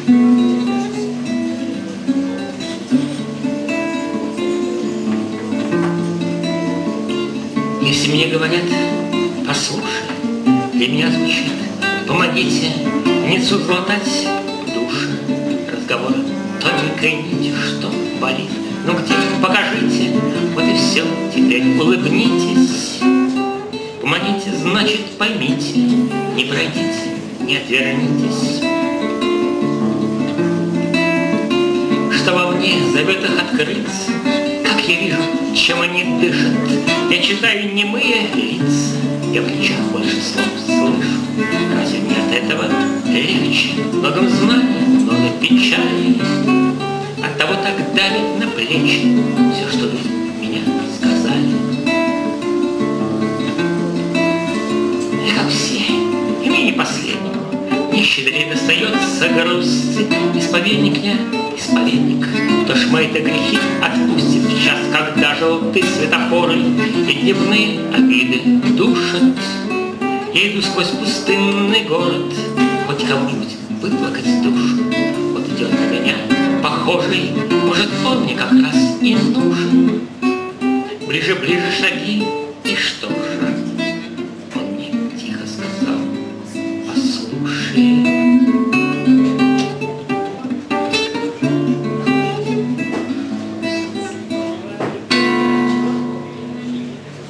Если мне говорят, послушай, для меня звучит: помогите не златать душу. Разговор тоненькой нити, что болит. Ну где, покажите, вот и все, теперь улыбнитесь. Помогите, значит, поймите, не пройдите, не отвернитесь. Что во мне зовет их открыться, как я вижу, чем они дышат. Я читаю немые лица, я в плечах больше слов слышу. Разве мне от этого легче? Многом знаний, много печали. Оттого так давит на плечи все, что вы меня сказали. И как все, и мне не последнему, не щедрее достается грусти. Исповедник я, исповедник, кто ж мои-то грехи отпустит в час, когда желтые светофоры и дневные обиды душат. Я иду сквозь пустынный город, хоть кому-нибудь выплакать душу. Вот идет на меня похожий, может, он мне как раз и нужен. Ближе, ближе шаги, и что же? Он мне тихо сказал: послушай.